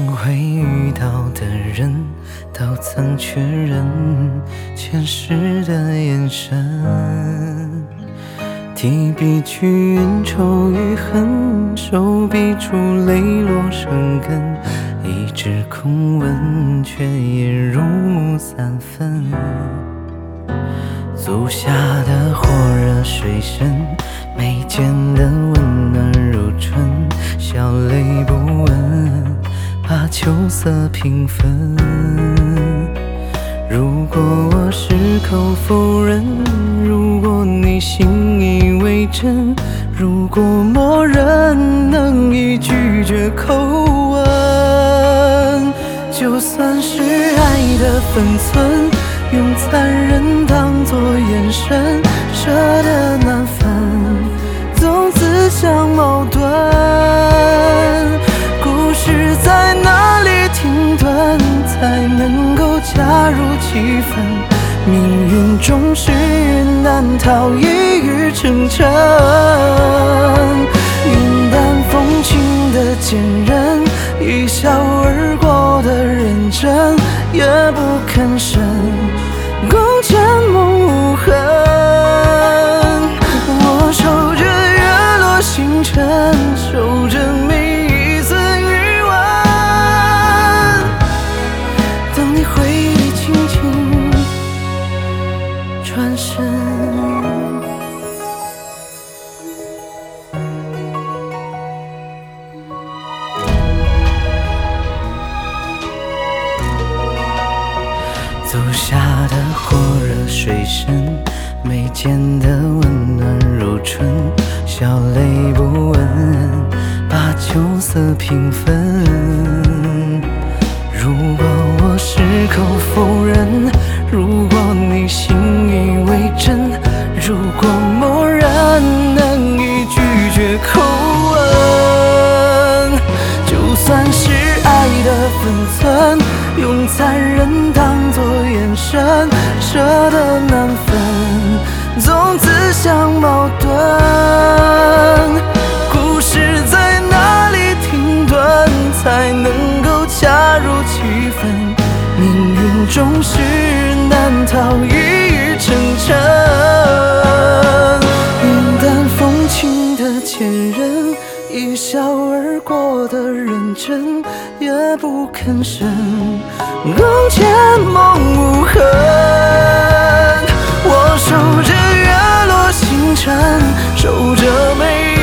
会遇到的人，都曾确认前世的眼神。提笔去运愁与恨，手笔触泪落生根。一纸空文，却也入3分。足下的火热水深，眉间的温暖如春。笑泪不闻，把秋色平分。如果我矢口否认，如果你信以为真，如果默认能以拒绝口吻，就算是爱的分寸，用残忍当作眼神，舍得难分，总自相矛盾。故事在哪里停顿，才能够加入气氛？命运中是难逃一语成谶。云淡风轻的坚韧，一笑而过的认真，也不吭声，共枕梦无痕。我守着月落星辰，守着每一寸余温。当你回忆轻轻转身，足下的火热水深，眉间的温暖如春。笑泪不闻，把秋色平分。如果我矢口否认，如果你信以为真，如果默认能以拒绝口吻，就算是爱的分寸，用残忍当作眼神，舍得难分，总自相矛盾。故事在哪里停顿，才能够加入气氛？命运终是难逃一语成谶。云淡风轻的坚韧，一笑而过的认真，也不吭声，共枕梦无痕。我守着月落星辰，守着每